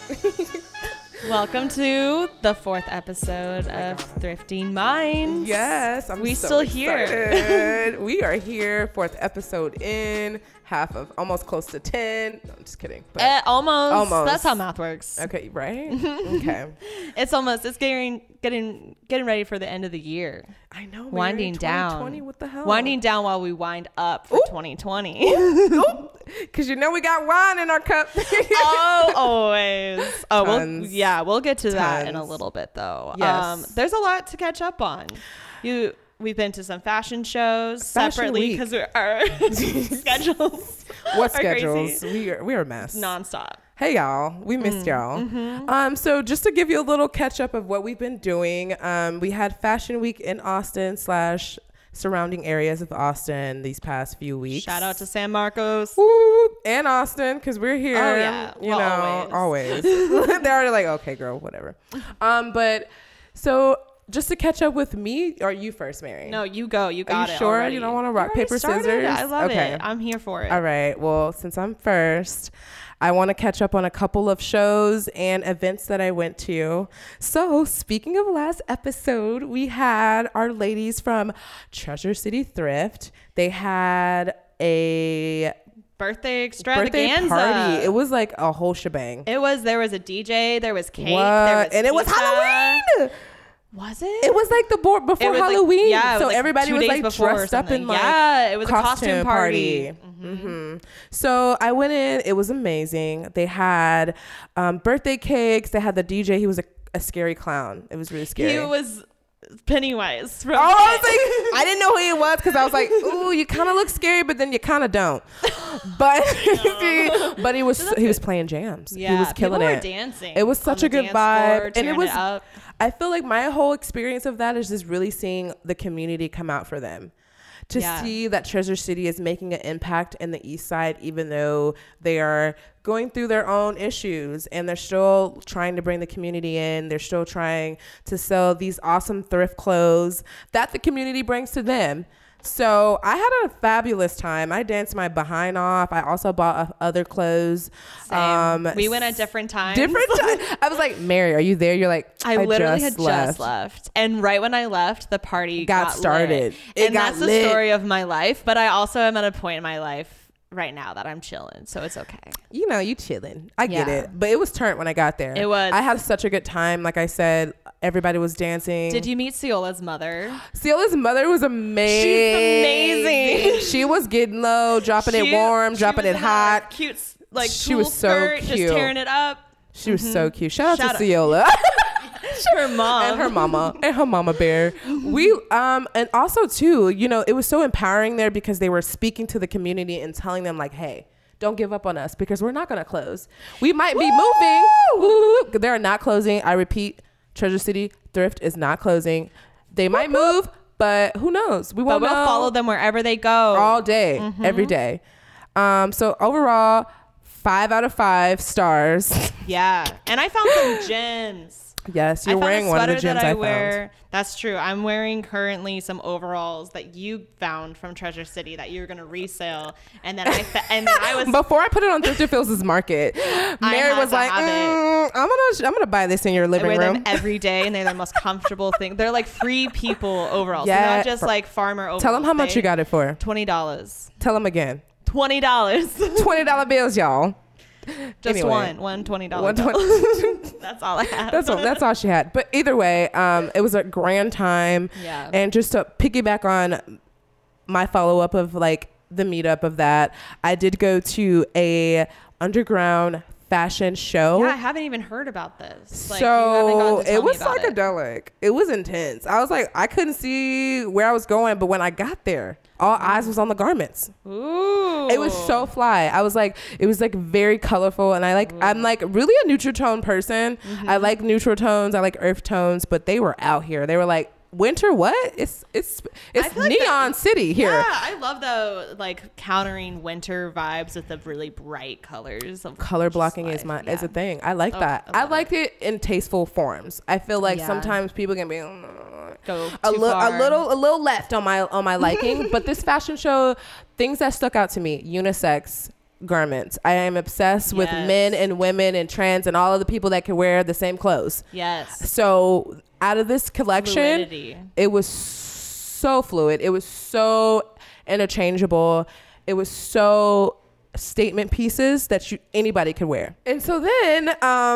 Welcome to the 4th episode of Thrifting Minds. Yes, we still here. We are here, 4th episode in, half of almost close to 10. No, I'm just kidding. But almost. That's how math works. Okay, right? Okay. It's getting ready for the end of the year. I know. Mary, Winding down. What the hell? Winding down while we wind up for 2020. Because you know we got wine in our cup. Oh, always. Tons. We'll get to that in a little bit though. Yes. There's a lot to catch up on. We've been to some fashion shows separately because our schedules. What are schedules? Crazy. We're a mess. Nonstop. Hey y'all, we missed y'all. Mm-hmm. So just to give you a little catch up of what we've been doing, we had Fashion Week in Austin / surrounding areas of Austin these past few weeks. Shout out to San Marcos. Woo! And Austin, because we're here. Oh, yeah. You know, always. They're already like, okay, girl, whatever. But so just to catch up with me, or you first, Mary? No, you go. You got Are you it sure already. you don't want to rock, paper, started scissors? it. I love Okay. it. I'm here for it. All right. Well, since I'm first, I want to catch up on a couple of shows and events that I went to. So speaking of last episode, we had our ladies from Treasure City Thrift. They had a Birthday extravaganza. birthday party. It was like a whole shebang. There was a DJ, there was cake, What? there was And it was pizza. Halloween. Was it? It was like the before It was Halloween. Like, yeah, it so was like everybody 2 was days like before or dressed up in something. like it was a costume party. So I went in. It was amazing. They had birthday cakes. They had the DJ. He was a scary clown. It was really scary. He was Pennywise. From I was like, I didn't know who he was because I was like, ooh, you kind of look scary, but then you kind of don't. But but he was playing jams. Yeah, he was killing people it. were dancing. It was such a good vibe, and it was. Up. I feel like my whole experience of that is just really seeing the community come out for them. To see that Treasure City is making an impact in the East Side, even though they are going through their own issues and they're still trying to bring the community in. They're still trying to sell these awesome thrift clothes that the community brings to them. So I had a fabulous time. I danced my behind off. I also bought other clothes. Same. We went at different times. I was like, Mary, are you there? You're like, I literally had just left. And right when I left, the party got started. And that's the story of my life. But I also am at a point in my life right now that I'm chilling. So it's okay. You know, you chilling. I get it. But it was turned when I got there. It was. I had such a good time. Like I said, everybody was dancing. Did you meet Ciola's mother? Ciola's mother was amazing. She's amazing. She was getting low, dropping it warm, dropping it hot. Cute, like she was so skirt, cute. just tearing it up. She was so cute. Shout out to Ciola. Her mom. And her mama. And her mama bear. We and also too, you know, it was so empowering there because they were speaking to the community and telling them like, hey, don't give up on us because we're not going to close. We might be moving. They're not closing. I repeat, Treasure City Thrift is not closing. They might move, but who knows? We won't we'll know. follow them wherever they go. All day, every day. So overall, 5 out of 5 stars. Yeah. And I found some gems. Yes, you're wearing one of the gems I found. That's true. I'm wearing currently some overalls that you found from Treasure City that you were going to resell. And then I was before I put it on Thrifty Fields' Market, Mary was like, I'm gonna buy this in your living room. I wear them every day, and they're the most comfortable thing. They're like free people overalls. Yeah, they're not just like farmer overalls. Tell them how much you got it for. $20. Tell them again. $20. $20 bills, y'all. Just anyway, one $20 bill. That's all I had. That's all she had. But either way, it was a grand time. Yeah. And just to piggyback on my follow-up of like the meetup of that, I did go to a underground fashion show. Yeah, I haven't even heard about this. Like, so it was psychedelic. It was intense. I was like, I couldn't see where I was going, but when I got there, all eyes was on the garments. Ooh. It was so fly. I was like, it was like very colorful, and I'm like really a neutral tone person. I like neutral tones. I like earth tones, but they were out here. They were like, winter what? It's neon city here. Yeah, I love the like countering winter vibes with the really bright colors. Color blocking is a thing. I like that. I like it in tasteful forms. I feel like sometimes people can be a little left on my liking. But this fashion show, things that stuck out to me: unisex, garments. I am obsessed with men and women and trans and all of the people that can wear the same clothes. Yes. So out of this collection, Fluidity. It was so fluid. It was so interchangeable. It was so statement pieces that anybody could wear. And so then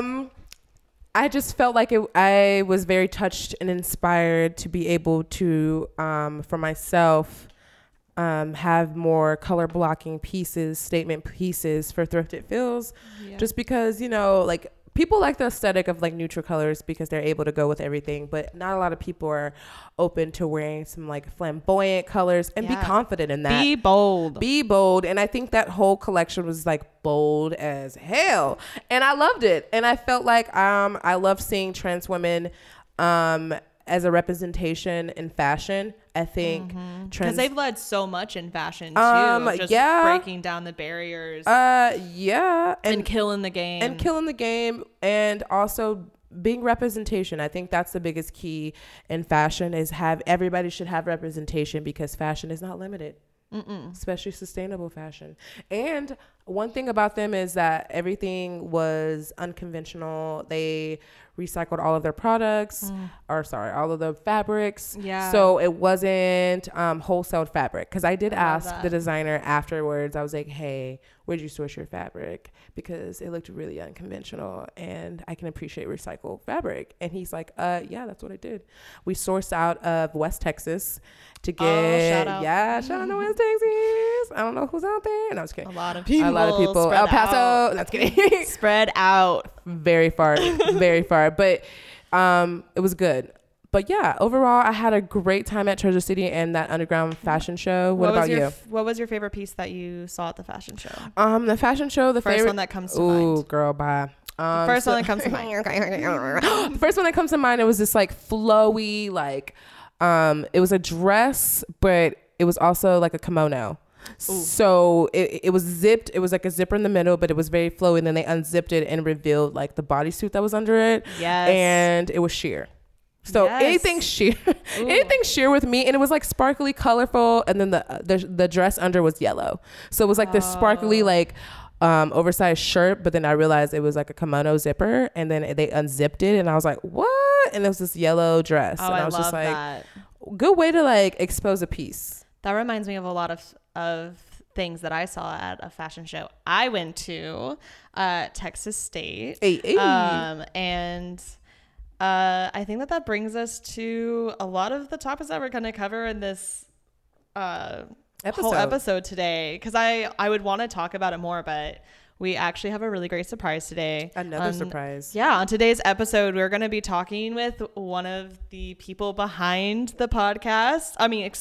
I just felt like I was very touched and inspired to be able to, for myself, have more color blocking pieces, statement pieces for Thrifted Feels, just because, you know, like people like the aesthetic of like neutral colors because they're able to go with everything, but not a lot of people are open to wearing some like flamboyant colors and be confident in that. Be bold. And I think that whole collection was like bold as hell. And I loved it. And I felt like I love seeing trans women as a representation in fashion. I think because they've led so much in fashion too, just breaking down the barriers, and killing the game, and also being representation. I think that's the biggest key in fashion is everybody should have representation because fashion is not limited. Especially sustainable fashion. And one thing about them is that everything was unconventional. They recycled all of their products, all of the fabrics. Yeah. So it wasn't wholesale fabric. Because I did ask the designer afterwards. I was like, hey, where'd you source your fabric? Because it looked really unconventional and I can appreciate recycled fabric. And he's like, yeah, that's what I did. We sourced out of West Texas to get, shout out to West Texas. I don't know who's out there. No, I was kidding. A lot of people. El Paso. That's kidding. Spread out. Very far. But it was good. But yeah, overall, I had a great time at Treasure City and that underground fashion show. What about you? What was your favorite piece that you saw at the fashion show? The fashion show, the first one that comes to mind. Ooh, girl, bye. The first one that comes to mind. The first one that comes to mind, it was this like flowy, like, it was a dress, but it was also like a kimono. Ooh. So it was zipped. It was like a zipper in the middle, but it was very flowy. And then they unzipped it and revealed like the bodysuit that was under it. Yes. And it was sheer. So anything sheer with me, and it was like sparkly, colorful, and then the dress under was yellow. So it was like this sparkly like oversized shirt, but then I realized it was like a kimono zipper, and then they unzipped it, and I was like, what? And it was this yellow dress, and I was just like, that. Good way to like expose a piece. That reminds me of a lot of things that I saw at a fashion show I went to, Texas State, and. I think that brings us to a lot of the topics that we're going to cover in this whole episode today. Because I would want to talk about it more, but we actually have a really great surprise today. Another surprise. Yeah. On today's episode, we're going to be talking with one of the people behind the podcast.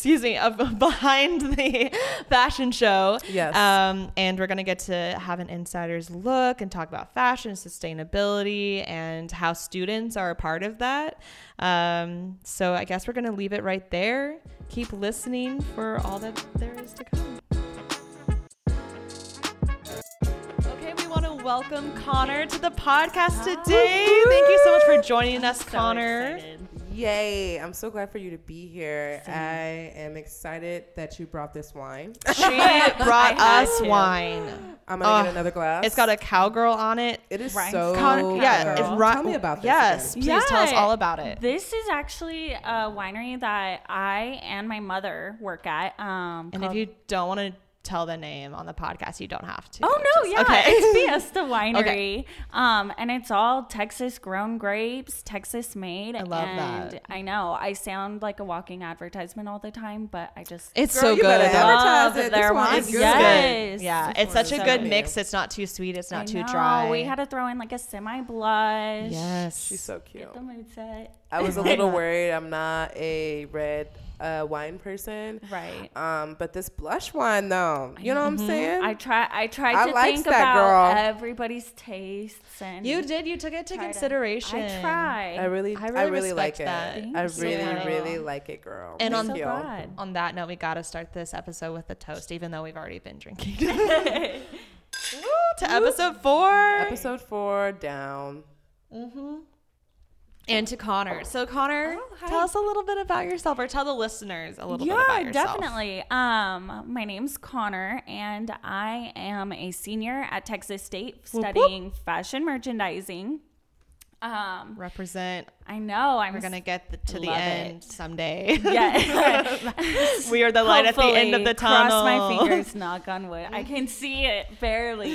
Behind the fashion show. Yes. And we're going to get to have an insider's look and talk about fashion, sustainability, and how students are a part of that. So I guess we're going to leave it right there. Keep listening for all that there is to come. Welcome Connor to the podcast today. Thank you so much for joining us, Connor. Yay. I'm so glad for you to be here. I am excited that you brought this wine. She brought us wine. I'm going to get another glass. It's got a cowgirl on it. It is so Tell me about this. Yes, please tell us all about it. This is actually a winery that I and my mother work at. And if you don't want to tell the name on the podcast, you don't have to. It's Fiesta Winery. Okay. And it's all Texas grown grapes, Texas made. I love that. I know I sound like a walking advertisement all the time, but it's so good. Advertise it. Their wine. Yes. Yeah, it's such a good mix. It's not too sweet. It's not too dry. We had to throw in like a semi blush. Yes, she's so cute. Get the mood set. I was a little worried. I'm not a red wine person, right? But this blush wine, though, you know what I'm saying? I tried to think about everybody's tastes, and you took it to consideration. I tried. I really like it. That. I really like it, girl. And on that note, we gotta start this episode with a toast, even though we've already been drinking. To episode 4. Episode 4 down. And to Connor. So Connor, tell us a little bit about yourself, or tell the listeners a little bit about yourself. Yeah, definitely. My name's Connor, and I am a senior at Texas State studying fashion merchandising. Represent. I know. We're gonna get to the end someday. Yeah. We are the light at the end of the tunnel. Cross my fingers, knock on wood. I can see it barely.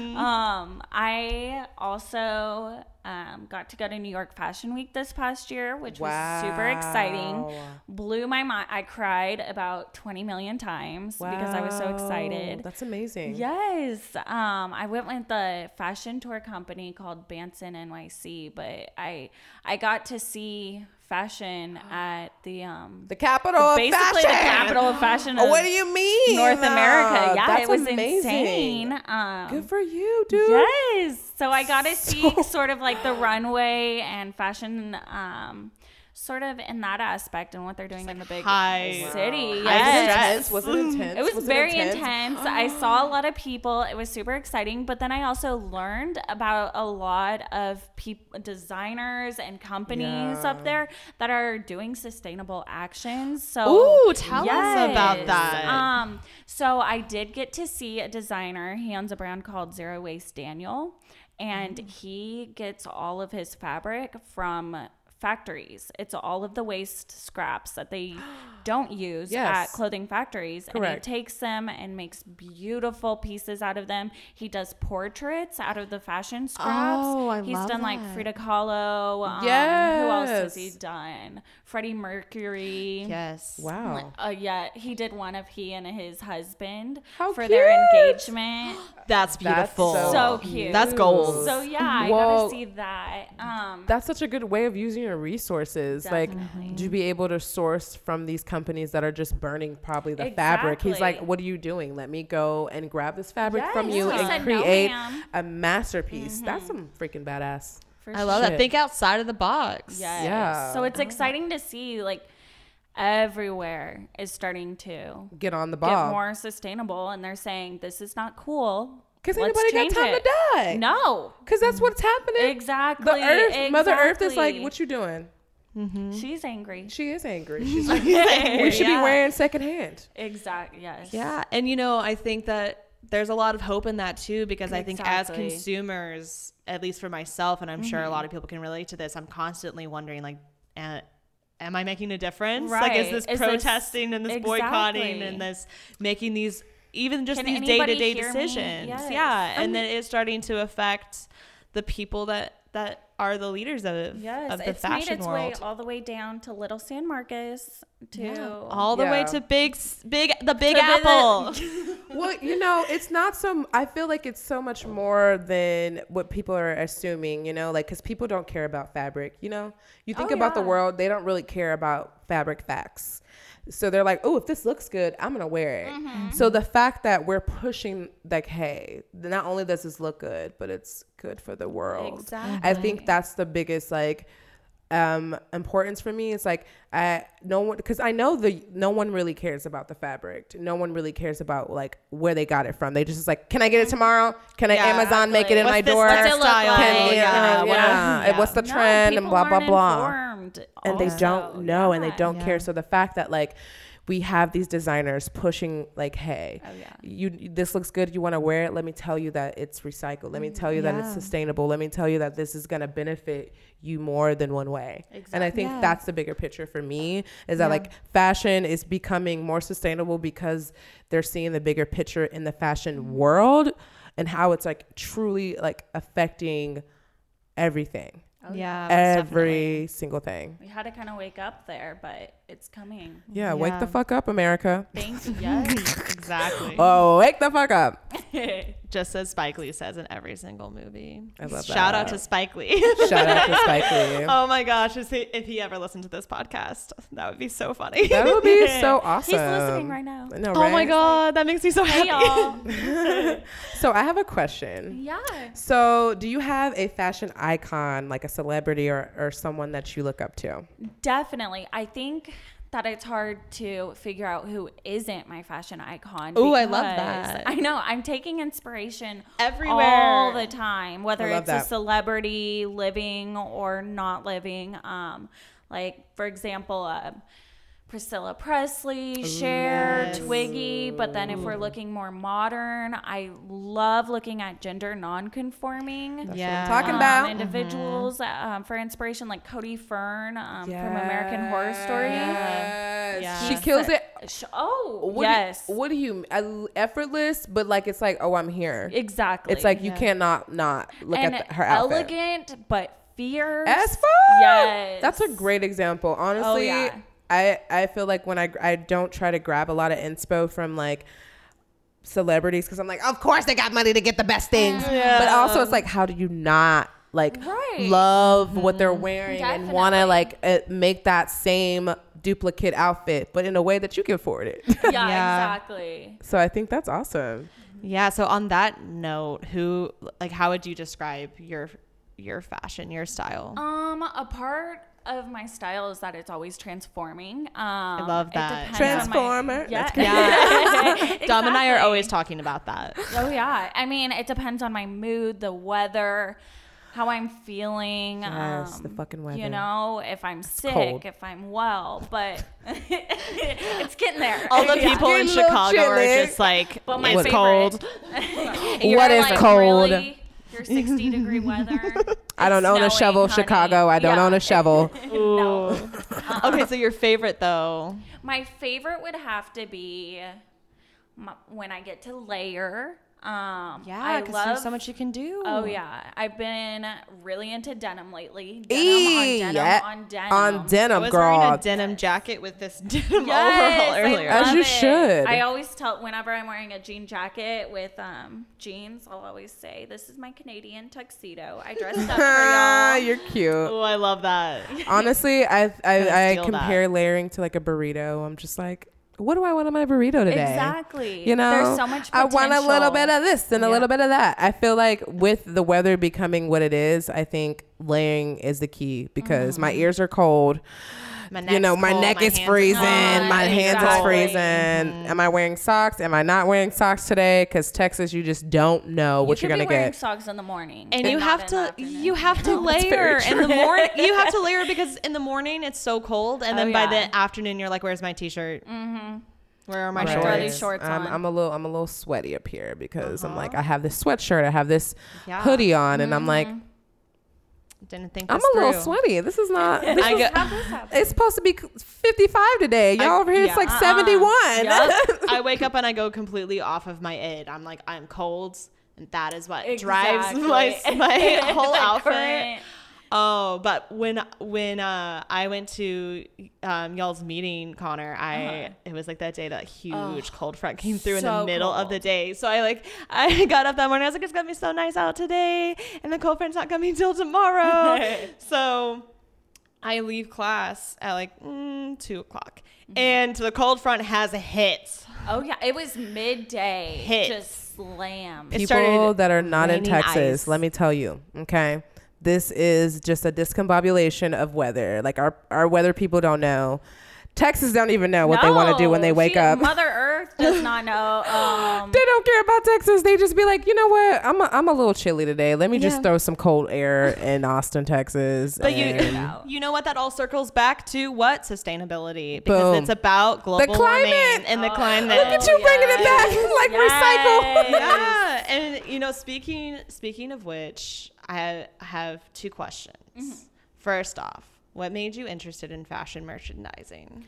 I also got to go to New York Fashion Week this past year, which was super exciting. Blew my mind. I cried about 20 million times because I was so excited. That's amazing. Yes. I went with the fashion tour company called Banson NYC, but I got to see fashion at the capital of fashion. Basically the capital of fashion. What do you mean? North America. Yeah, that's it was amazing. insane. Good for you, dude. Yes. So I got to see sort of like the runway and fashion sort of in that aspect and what they're doing in the big city. Yes. Was it intense? It was very intense. I saw a lot of people. It was super exciting. But then I also learned about a lot of designers and companies up there that are doing sustainable actions. So, tell us about that. So I did get to see a designer. He owns a brand called Zero Waste Daniel, and he gets all of his fabric from factories. It's all of the waste scraps that they don't use at clothing factories. Correct. And he takes them and makes beautiful pieces out of them. He does portraits out of the fashion scraps. He's done like Frida Kahlo. Who else has he done? Freddie Mercury. Yes. Wow. He did one of he and his husband for their engagement. That's beautiful. That's so cute. That's gold. So I gotta see that. That's such a good way of using your resources. Definitely. Like, to be able to source from these companies that are just burning probably the fabric. He's like, what are you doing? Let me go and grab this fabric from you and create a masterpiece. That's some freaking badass. I love that. Think outside of the box. Yes. Yeah. So it's exciting to see like everywhere is starting to get on the ball, get more sustainable, and they're saying this is not cool. Because anybody got time to die. No. Because that's what's happening. Exactly. The earth, Mother Earth is like, what you doing? Mm-hmm. She's angry. She is angry. She's like, we should be wearing secondhand. Exactly. Yes. Yeah. And, I think that there's a lot of hope in that too, because I think as consumers, at least for myself, and I'm sure a lot of people can relate to this, I'm constantly wondering, like, am I making a difference? Right. Like, is this protesting and this boycotting and this making these, even just these day-to-day decisions? Yes. Yeah. And then it's starting to affect the people that are the leaders of the fashion world. It's made its way all the way down to Little San Marcos all the way to the Big Apple. Well, it's not I feel like it's so much more than what people are assuming, like, because people don't care about fabric, you think about the world, they don't really care about fabric facts. So they're like, oh, if this looks good, I'm going to wear it. Mm-hmm. So the fact that we're pushing, like, hey, not only does this look good, but it's good for the world. Exactly. I think that's the biggest, like, importance for me. It's like, because I know no one really cares about the fabric. No one really cares about, like, where they got it from. They just like, can I get it tomorrow? Can I Amazon make it in my door? What's it look like? What's the trend and blah, blah, blah. And they don't know and they don't care. So the fact that, like, we have these designers pushing, like, hey, this looks good, you want to wear it, let me tell you that it's recycled, let me tell you that it's sustainable, let me tell you that this is going to benefit you more than one way. Exactly. And I think that's the bigger picture for me, is that like fashion is becoming more sustainable because they're seeing the bigger picture in the fashion world and how it's like truly like affecting everything. Oh, yeah, every single thing. We had to kind of wake up there, but it's coming. Yeah, wake the fuck up, America. Thank you. Yes, exactly. Oh, wake the fuck up. Just as Spike Lee says in every single movie. I love that. Shout out to Spike Lee. Shout out to Spike Lee. Oh my gosh, if he ever listened to this podcast, that would be so funny. That would be so awesome. He's listening right now. No, oh my god, that makes me so happy. Y'all. So I have a question. Yeah. So do you have a fashion icon, like a celebrity or someone that you look up to? Definitely. I think that it's hard to figure out who isn't my fashion icon. Oh, I love that. I know. I'm taking inspiration everywhere all the time, whether it's that. a celebrity living or not living. Like, for example, Priscilla Presley, Cher, Twiggy. But then if we're looking more modern, I love looking at gender non-conforming. That's what I'm talking about. Individuals for inspiration, like Cody Fern from American Horror Story. Yes. She kills it. Yes. What do you effortless, but like it's like, oh, I'm here. Exactly. It's like you cannot not look at her outfit. Elegant, but fierce. As fuck. Yes. That's a great example. Honestly, I feel like when I don't try to grab a lot of inspo from like celebrities because I'm like, of course they got money to get the best things. But also it's like, how do you not like love what they're wearing and want to like make that same duplicate outfit, but in a way that you can afford it. Exactly. So I think that's awesome. Yeah. So on that note, how would you describe your fashion, your style? A part of my style is that it's always transforming. I love that. Transformer. Dom and I are always talking about that. Oh yeah. I mean, it depends on my mood, the weather, how I'm feeling. Yes, the fucking weather. You know, if I'm sick, cold. if I'm well, but it's getting there. All the people in Chicago are just like, but my it's cold. What is cold? Really? Your 60-degree weather. I don't own a shovel, honey. Chicago. I don't own a shovel. No. Okay, so your favorite though? My favorite would have to be when I get to layer. Yeah, because there's so much you can do. Oh yeah, I've been really into denim lately. Denim on denim. I was girl. wearing a denim jacket with this denim overall earlier. As you should. I always tell whenever I'm wearing a jean jacket with jeans, I'll always say, "This is my Canadian tuxedo. I dressed up for y'all." You're cute. Oh, I love that. Honestly, I compare layering to like a burrito. I'm just like, what do I want in my burrito today? Exactly. You know, there's so much potential. I want a little bit of this and a little bit of that. I feel like with the weather becoming what it is, I think layering is the key because my ears are cold. My neck is freezing. My hands is freezing. Am I wearing socks? Am I not wearing socks today? Because Texas, you just don't know what you're gonna get. Wearing socks in the morning, and you have to layer in the morning. You have to layer because in the morning it's so cold, and then by the afternoon you're like, "Where's my t-shirt? Where are my shorts?" Throw these shorts on. I'm a little sweaty up here because I'm like, I have this sweatshirt, I have this hoodie on, and I'm like. Didn't think I'm a little sweaty. This is not. It's supposed to be 55 today. Y'all over here, it's like 71. Yep. I wake up and I go completely off of my id. I'm like, I'm cold, and that is what drives my whole outfit. Oh, but when I went to y'all's meeting, Connor, it was like that day that huge cold front came through in the middle of the day. So I got up that morning. I was like, it's gonna be so nice out today, and the cold front's not coming till tomorrow. So I leave class at like 2:00, and the cold front has hit. Oh yeah, it was midday. Just slammed. People that are not in Texas, let me tell you, okay. This is just a discombobulation of weather. Like our weather people don't know. Texas don't even know what they want to do when they wake up. Mother Earth does not know. They don't care about Texas. They just be like, you know what? I'm a little chilly today. Let me just throw some cold air in Austin, Texas. But you know what? That all circles back to what? Sustainability. Because it's about global warming and the climate. Look at you bringing it back. Like recycle. Yeah. And speaking of which, I have two questions. First off, what made you interested in fashion merchandising?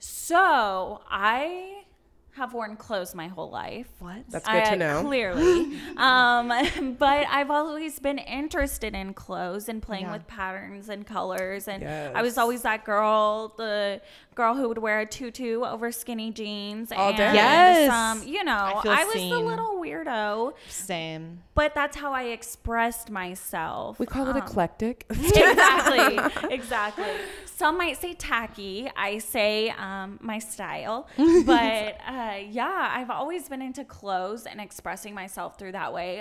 So I have worn clothes my whole life. What? That's good to know. Clearly. But I've always been interested in clothes and playing with patterns and colors. And I was always that girl, the girl who would wear a tutu over skinny jeans. All day. Yes. I was the little weirdo. Same. But that's how I expressed myself. We call it eclectic. Exactly. Some might say tacky. I say my style. But I've always been into clothes and expressing myself through that way.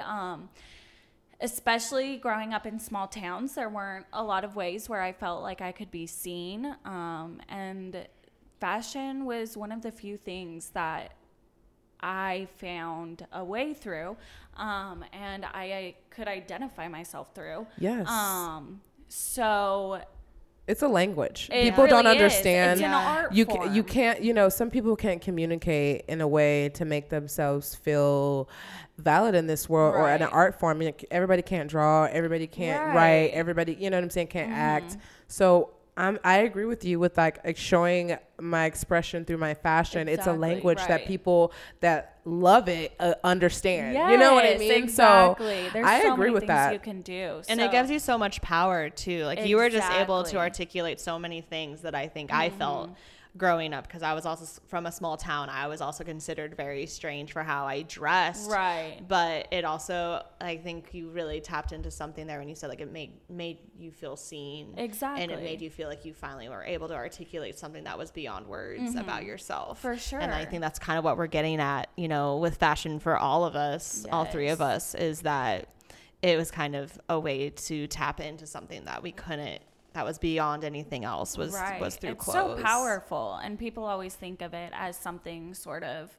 Especially growing up in small towns, there weren't a lot of ways where I felt like I could be seen. And fashion was one of the few things that I found a way through, and I could identify myself through. Yes. So it's a language. It People really don't understand. It's an art form. You can't, you know, some people can't communicate in a way to make themselves feel valid in this world, or in an art form. Everybody can't draw, everybody can't write, everybody, you know what I'm saying, can't act. So I agree with you with like showing my expression through my fashion. It's a language that people that love it understand. Yes, you know what I mean? Exactly. So There's I so agree many with things that. you can do. And it gives you so much power too. Like you were just able to articulate so many things that I think I felt growing up, because I was also from a small town. I was also considered very strange for how I dressed. Right. But it also, I think you really tapped into something there when you said like it made you feel seen. Exactly. And it made you feel like you finally were able to articulate something that was beyond words about yourself. For sure. And I think that's kind of what we're getting at, you know, with fashion for all of us, all three of us, is that it was kind of a way to tap into something that we couldn't, that was beyond anything else, was through it's clothes. So powerful, and people always think of it as something sort of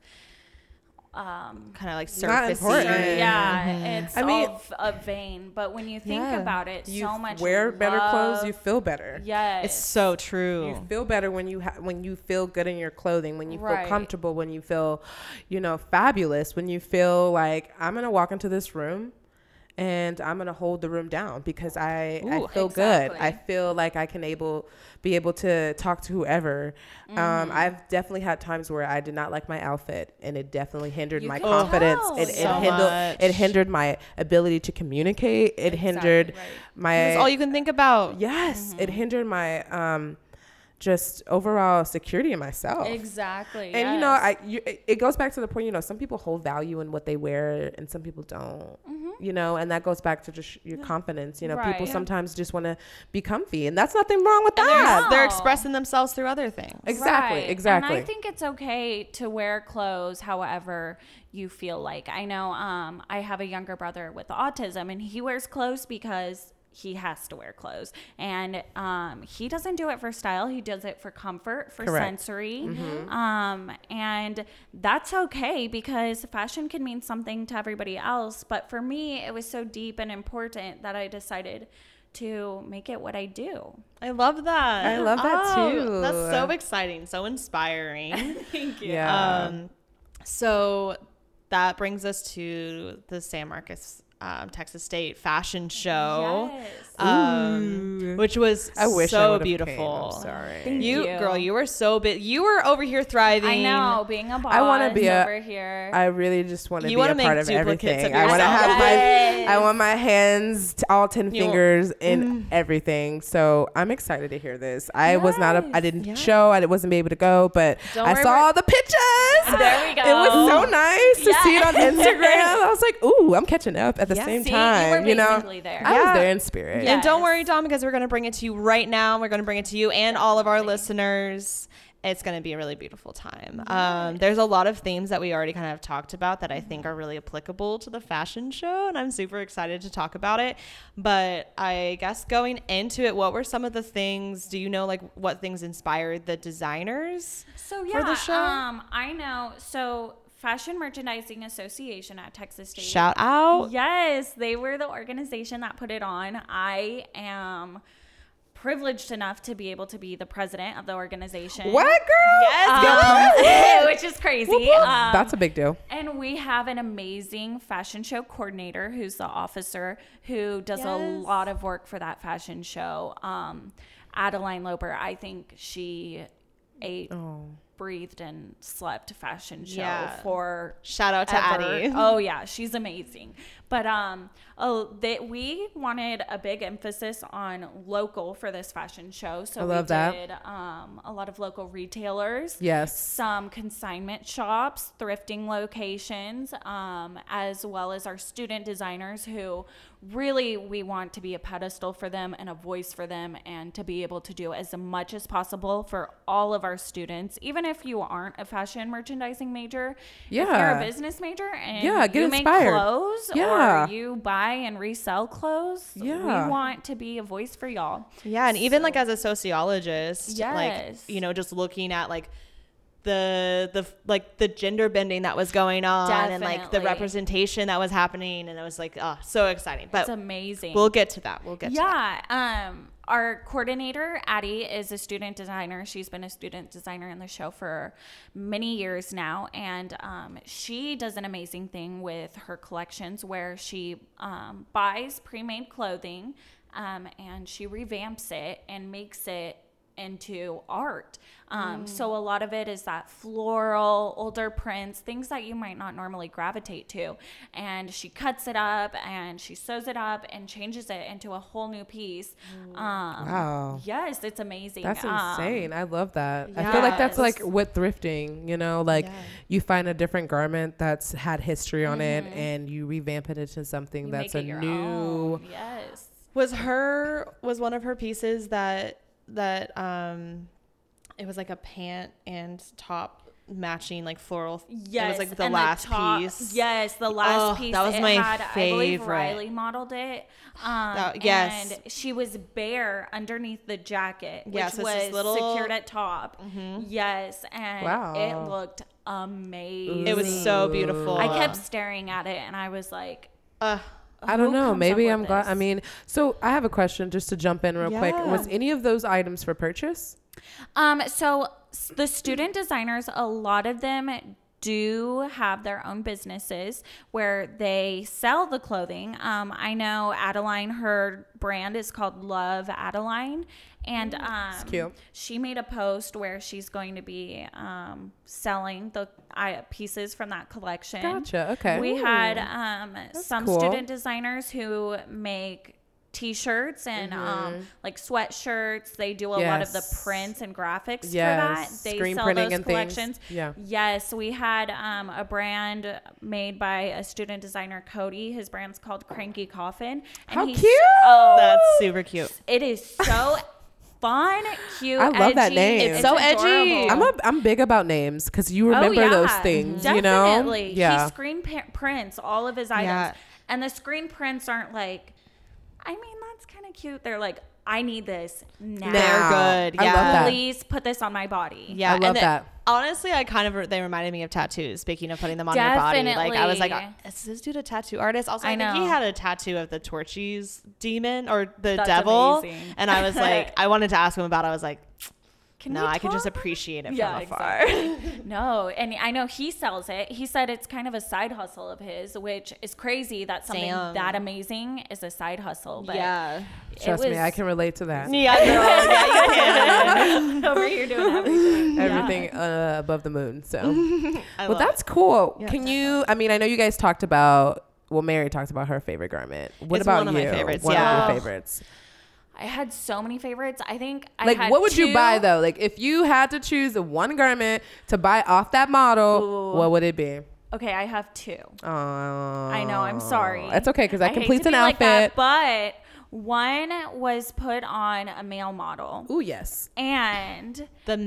kind of like not surfacey. important. It's all a vain, but when you think about it, you so much wear better love. clothes, you feel better. Yes, It's so true. You feel better when you feel good in your clothing, when you feel comfortable, when you feel, you know, fabulous, when you feel like I'm gonna walk into this room and I'm gonna hold the room down because I feel good. I feel like I can be able to talk to whoever. I've definitely had times where I did not like my outfit, and it definitely hindered my confidence. It hindered my ability to communicate. It hindered my. That's all you can think about. Yes, it hindered my just overall security in myself. Exactly. And you know, it goes back to the point, you know, some people hold value in what they wear and some people don't. You know, and that goes back to just your confidence. You know, people sometimes just want to be comfy, and that's nothing wrong with that. They're expressing themselves through other things. Exactly. And I think it's okay to wear clothes however you feel like. I know I have a younger brother with autism, and he wears clothes because he has to wear clothes, and he doesn't do it for style. He does it for comfort, for sensory. And that's okay, because fashion can mean something to everybody else, but for me it was so deep and important that I decided to make it what I do. I love that. I love that too. That's so exciting, so inspiring. Thank you. So that brings us to the San Marcos Texas State fashion show, which was so beautiful. I'm sorry. Thank you. Girl, you were so big. You were over here thriving. I know, being a boss. I want to be over here. I really just want to be a make part of duplicates everything. of I want to yourself. have I want my hands, all 10 fingers in everything. So I'm excited to hear this. I was not. I didn't show. I wasn't able to go, but I saw the pictures. There we go. It was so nice to see it on Instagram. I was like, ooh, I'm catching up at the same time. You were know, there. I was there in spirit. And don't worry, Dom, because we're going to bring it to you right now. We're going to bring it to you and all of our listeners. It's going to be a really beautiful time. There's a lot of themes that we already kind of talked about that I think are really applicable to the fashion show, and I'm super excited to talk about it. But I guess going into it, what were some of the things? Do you know like what things inspired the designers for the show? I know. So Fashion Merchandising Association at Texas State. Shout out. Yes, they were the organization that put it on. I am privileged enough to be able to be the president of the organization. What, girl? Yes, which is crazy. That's a big deal. And we have an amazing fashion show coordinator who's the officer who does a lot of work for that fashion show. Adeline Loper, I think she ate, breathed, and slept fashion show for shout out to Addie. Oh yeah, she's amazing. But we wanted a big emphasis on local for this fashion show, so we did a lot of local retailers. Yes, some consignment shops, thrifting locations, as well as our student designers who really we want to be a pedestal for them and a voice for them, and to be able to do as much as possible for all of our students, even if you aren't a fashion merchandising major, yeah, if you're a business major and get you inspired. make clothes or you buy and resell clothes, we want to be a voice for y'all. Yeah, and even like as a sociologist, yes, like, you know, just looking at like the gender bending that was going on and like the representation that was happening, and it was like, oh, so exciting. But it's amazing. We'll get to that. Yeah. Our coordinator, Addie, is a student designer. She's been a student designer in the show for many years now. And she does an amazing thing with her collections where she buys pre-made clothing and she revamps it and makes it into art. So a lot of it is that floral, older prints, things that you might not normally gravitate to. And she cuts it up and she sews it up and changes it into a whole new piece. Wow. Yes, it's amazing. That's insane. I love that. Yes. I feel like that's like with thrifting, you know, like you find a different garment that's had history on it and you revamp it into something that's a new own. Yes. Was one of her pieces that it was like a pant and top matching like floral. Yes, it was like the last piece. Yes, the last piece. That was my favorite. I believe Riley modeled it. Yes, and she was bare underneath the jacket, which so was little secured at top. Yes, and it looked amazing. It was so beautiful. I kept staring at it, and I was like, I don't know. Maybe I'm glad. I mean, so I have a question just to jump in real quick. Was any of those items for purchase? So the student designers, a lot of them do have their own businesses where they sell the clothing. I know Adeline, her brand is called Love Adeline. And cute. She made a post where she's going to be selling the pieces from that collection. Gotcha. Okay. We had some student designers who make T-shirts and like sweatshirts. They do a lot of the prints and graphics for that. They screen sell printing those and collections. Things. Yeah. Yes, we had a brand made by a student designer, Cody. His brand's called Cranky Coffin. And How cute! Oh, that's super cute. It is so fun, cute. I love edgy. that name. It's so edgy. I'm big about names because you remember those things. Definitely. You know. Yeah. He screen prints all of his items, and the screen prints aren't like, I mean, that's kind of cute. They're like, I need this now. They're good. I love that. Please put this on my body. Yeah, I love that. Honestly, they reminded me of tattoos. Speaking of putting them on your body, like I was like, is this dude a tattoo artist? Also, I think he had a tattoo of the Torchy's demon or the devil, amazing. And I was like, I wanted to ask him about it. I was like, I can just appreciate it from afar. Exactly. No, and I know he sells it. He said it's kind of a side hustle of his, which is crazy that something that amazing is a side hustle. But trust me, I can relate to that. Yeah, girl. Yeah, you can. Over here doing everything above the moon. So, well, that's cool. Yeah. Can you? I mean, I know you guys talked about. Well, Mary talked about her favorite garment. What about one you? Of my favorites. One of your favorites. I had so many favorites. I think what would you buy though? Like if you had to choose one garment to buy off that model, what would it be? Okay, I have two. I know. I'm sorry. That's okay because that completes an outfit. Like that, but one was put on a male model. Oh yes. And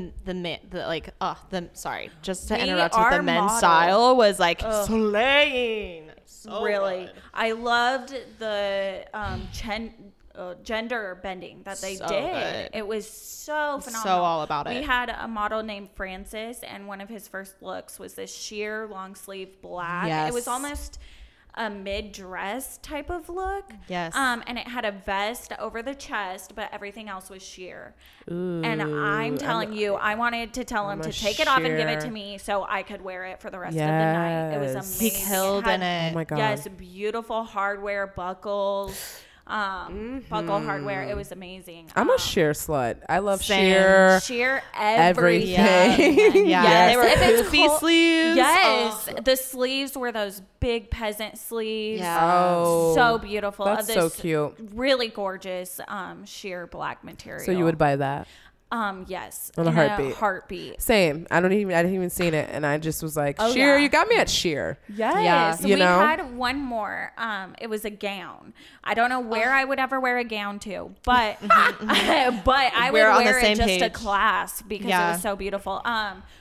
sorry, just to interrupt with the men's style was like slaying. So really, good. I loved the gender bending that they did. Good. It was so phenomenal. So all about it. We had a model named Francis, and one of his first looks was this sheer long sleeve black. Yes. It was almost a mid-dress type of look. Yes. And it had a vest over the chest, but everything else was sheer. Ooh, and I'm telling you, I wanted to tell him to take it off and give it to me so I could wear it for the rest of the night. It was amazing. He killed in it. Oh my God. Yes, beautiful hardware buckles. Buckle hardware. It was amazing. I'm a sheer slut. I love sheer everything. Yeah. They were poofy sleeves. Yes. The sleeves were those big peasant sleeves. Yeah. So beautiful. That's so cute. Really gorgeous sheer black material. So you would buy that? Yes. On a heartbeat. Same. I didn't even seen it, and I just was like, sheer. You got me at sheer. Yes. Yeah. We had one more. It was a gown. I don't know where I would ever wear a gown to, but but I would wear it just to class because it was so beautiful.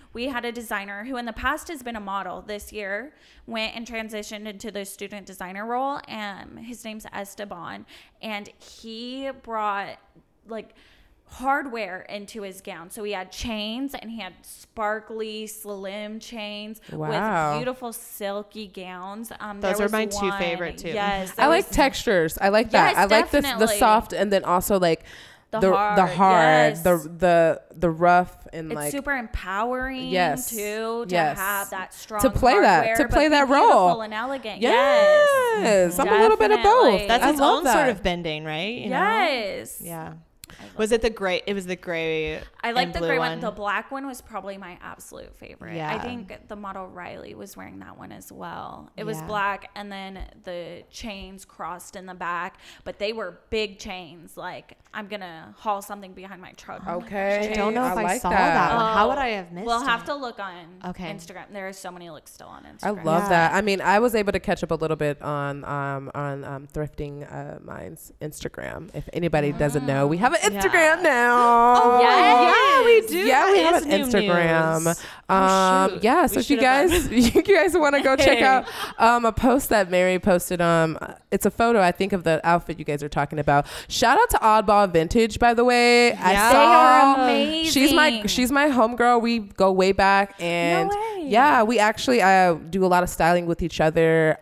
we had a designer who in the past has been a model. This year went and transitioned into the student designer role. And his name's Esteban. And he brought like hardware into his gown. So he had chains, and he had sparkly slim chains with beautiful silky gowns. Those are my two favorite too. Yes, I like textures. I like that. I like the soft, and then also like the hard, yes. the rough, and it's super empowering. Yes, too, to have that strong to play hardware, that role, beautiful and elegant. Yes, I'm a little bit of both. That's its own sort of bending, right? You yes, know? Yeah. Was it the gray? It was the gray. I like the gray one. The black one was probably my absolute favorite. Yeah. I think the model Riley was wearing that one as well. It was black, and then the chains crossed in the back, but they were big chains. Like, I'm gonna haul something behind my truck. Okay. I don't know if I saw that one. How would I have missed We'll it? have to look on Instagram. There are so many looks still on Instagram. I love that. I mean, I was able to catch up a little bit on Thrifting Minds Instagram. If anybody doesn't know, we have an Instagram now. Oh yeah, we do. Yeah, we have an Instagram. Yeah, so if you guys want to go check out a post that Mary posted. It's a photo, I think, of the outfit you guys are talking about. Shout out to Oddball Vintage, by the way. Yeah. They are amazing. She's my homegirl. We go way back, and we actually do a lot of styling with each other.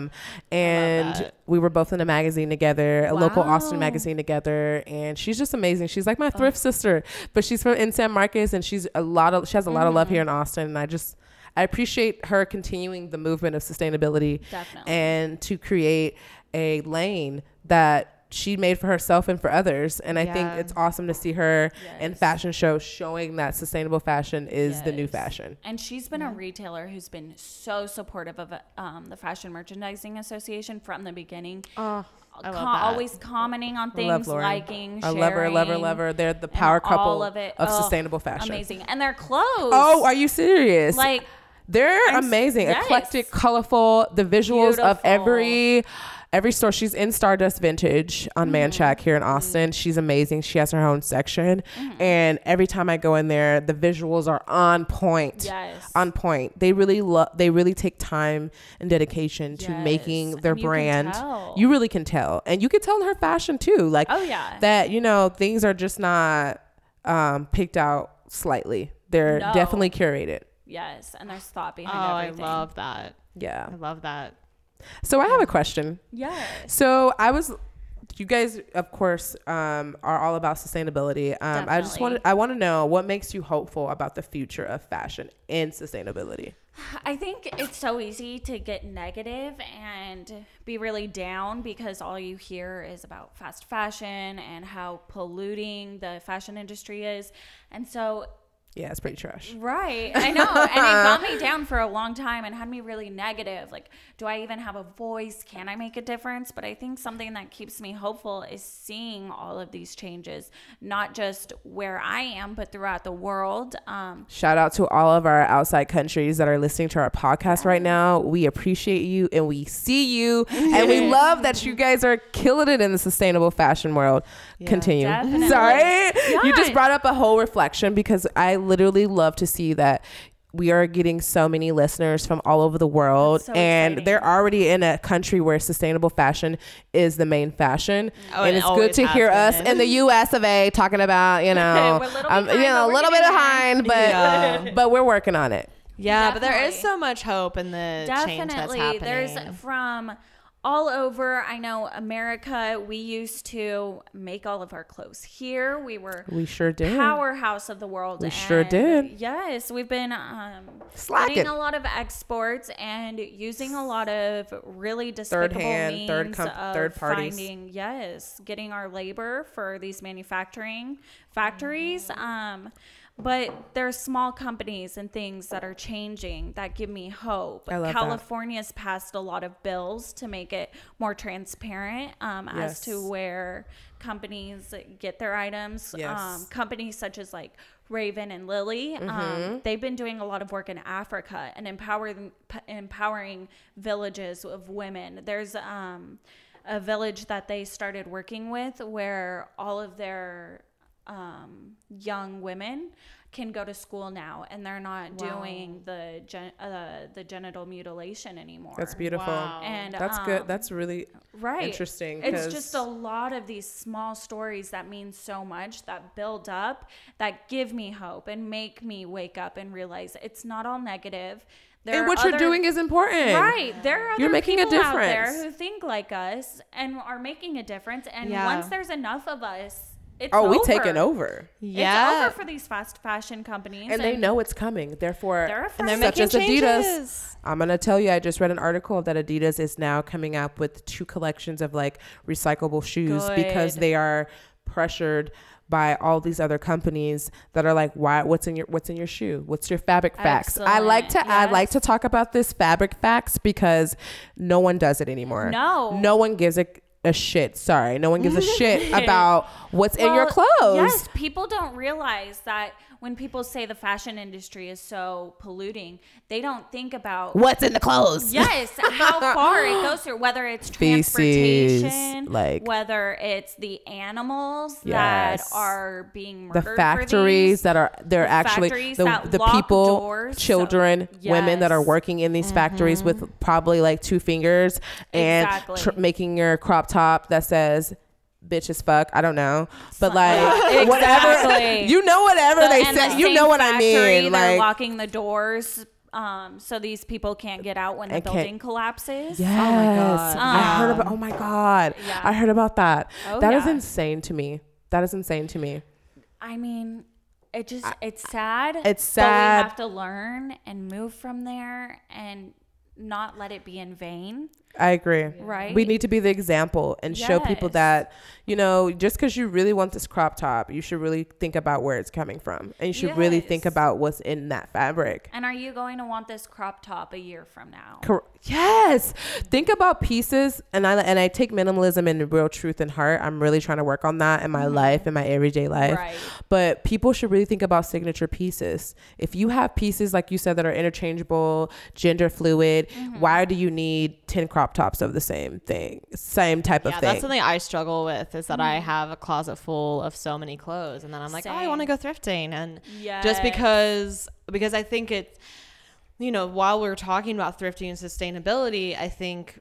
And we were both in a magazine together, a local Austin magazine together, and she's just amazing. She's like my thrift sister, but she's in San Marcos, and she has a lot of love here in Austin, and I appreciate her continuing the movement of sustainability. Definitely. And to create a lane that she made for herself and for others. And I think it's awesome to see her in fashion shows showing that sustainable fashion is the new fashion. And she's been a retailer who's been so supportive of the Fashion Merchandising Association from the beginning. Always commenting on things, liking, sharing. I love her. They're the power couple of sustainable fashion. Amazing. And their clothes. Oh, are you serious? Like, they're amazing. Eclectic, colorful, the visuals of every store. She's in Stardust Vintage on Manchac here in Austin. She's amazing. She has her own section. And every time I go in there, the visuals are on point. Yes. On point. They really take time and dedication to making their brand. You really can tell. And you can tell in her fashion too. Like, that, things are just not picked out slightly. They're definitely curated. Yes. And there's thought behind everything. I love that. Yeah. I love that. So I have a question. Yes. So you guys, of course, are all about sustainability. I want to know what makes you hopeful about the future of fashion and sustainability. I think it's so easy to get negative and be really down because all you hear is about fast fashion and how polluting the fashion industry is. And so yeah, it's pretty trash. Right. I know. And it got me down for a long time and had me really negative. Like, do I even have a voice? Can I make a difference? But I think something that keeps me hopeful is seeing all of these changes, not just where I am, but throughout the world. Shout out to all of our outside countries that are listening to our podcast right now. We appreciate you and we see you. And we love that you guys are killing it in the sustainable fashion world. Yeah, continue. Definitely. Sorry. Yeah. You just brought up a whole reflection because I literally love to see that we are getting so many listeners from all over the world, so and exciting. They're already in a country where sustainable fashion is the main fashion. And it's good to hear us in the US of A talking about, we're a little bit behind, but we're working on it. Yeah, definitely. But there is so much hope in the change that's happening. There's from all over. I know America, we used to make all of our clothes here. We sure did. Powerhouse of the world. We sure did. Yes, we've been getting a lot of exports and using a lot of really despicable means third parties. Getting our labor for these manufacturing factories. But there are small companies and things that are changing that give me hope. California's passed a lot of bills to make it more transparent as to where companies get their items. Yes. Companies such as like Raven and Lily, they've been doing a lot of work in Africa and empowering villages of women. There's a village that they started working with where all of their young women can go to school now, and they're not doing the genital mutilation anymore. That's beautiful. Wow. And that's good. That's really interesting. It's just a lot of these small stories that mean so much, that build up, that give me hope and make me wake up and realize it's not all negative. And what you're doing is important. Right. There are other you're making people a difference out there who think like us and are making a difference. And once there's enough of us, it's over. We taking over. Yeah. It's over for these fast fashion companies. And they know it's coming. Therefore, they're such as changes. Adidas. I'm going to tell you, I just read an article that Adidas is now coming out with 2 collections of like recyclable shoes because they are pressured by all these other companies that are like, what's in your shoe? What's your fabric facts? Excellent. I like to talk about this fabric facts because no one does it anymore. No one gives a shit. Sorry. No one gives a shit about what's in your clothes. Yes. People don't realize that when people say the fashion industry is so polluting, they don't think about what's in the clothes. Yes. How far it goes through, whether it's transportation, whether it's the animals that are being murdered. The factories they're actually the people, doors, children, women that are working in these factories with probably like 2 fingers and making your crop top that says bitch as fuck. I don't know, but like whatever whatever they say, you know what I mean. They're locking the doors so these people can't get out when the building collapses. Yes. Oh my god. I heard about. Oh my god. Yeah. I heard about that. That is insane to me. I mean, it's sad. It's sad. But we have to learn and move from there and not let it be in vain. I agree. Right. We need to be the example and show people that, just because you really want this crop top, you should really think about where it's coming from. And you should really think about what's in that fabric. And are you going to want this crop top a year from now? Yes. Think about pieces. And I take minimalism and real truth and heart. I'm really trying to work on that in my life, in my everyday life. Right. But people should really think about signature pieces. If you have pieces, like you said, that are interchangeable, gender fluid, why do you need 10 crop tops of the same type of thing? That's something I struggle with, is that I have a closet full of so many clothes, and then I'm like, I want to go thrifting, and just because I think it, while we're talking about thrifting and sustainability, I think,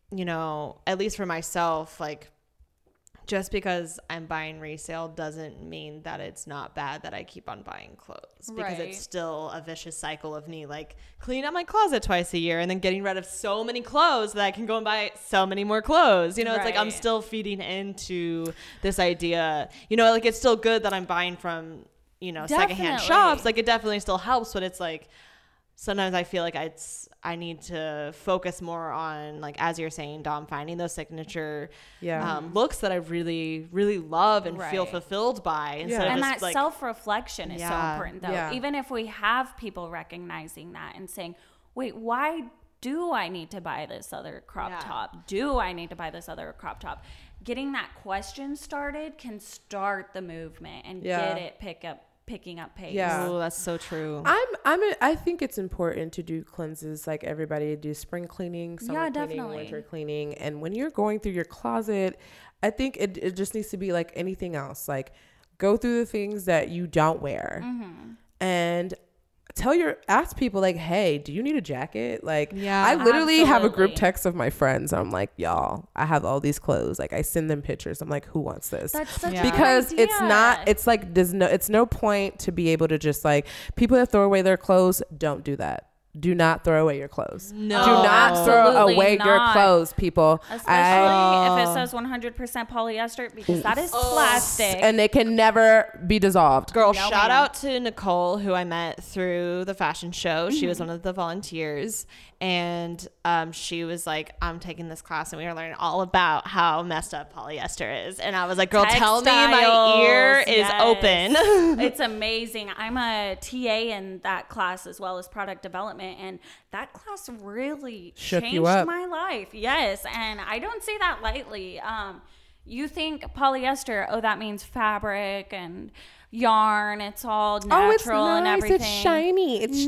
at least for myself, like, just because I'm buying resale doesn't mean that it's not bad that I keep on buying clothes, because it's still a vicious cycle of me like cleaning out my closet twice a year and then getting rid of so many clothes that I can go and buy so many more clothes. It's like I'm still feeding into this idea, like it's still good that I'm buying from, secondhand shops. Like it definitely still helps, but it's like sometimes I feel like I need to focus more on, like, as you're saying, Dom, finding those signature looks that I really, really love and feel fulfilled by. And that self-reflection is so important, though. Yeah. Even if we have people recognizing that and saying, wait, why do I need to buy this other crop top? Do I need to buy this other crop top? Getting that question started can start the movement and get it picking up pace. Yeah. Oh, that's so true. I think it's important to do cleanses like everybody. Do spring cleaning, summer cleaning, winter cleaning. And when you're going through your closet, I think it just needs to be like anything else. Like go through the things that you don't wear and ask people like, hey, do you need a jacket? Like, I literally have a group text of my friends. I'm like, y'all, I have all these clothes. Like I send them pictures. I'm like, who wants this? That's such a because good idea. It's no point to be able to just like, people that throw away their clothes, don't do that. Do not throw away your clothes. No. Do not throw away your clothes, people. Especially if it says 100% polyester, because that is plastic. And it can never be dissolved. Girl, shout out to Nicole, who I met through the fashion show. She was one of the volunteers. And she was like, I'm taking this class and we were learning all about how messed up polyester is. And I was like, girl, tell me my ear is open. It's amazing. I'm a TA in that class as well as product development. And that class really changed my life. Yes. And I don't say that lightly. You think polyester, that means fabric and yarn. It's all natural nice, and everything. It's shiny. It's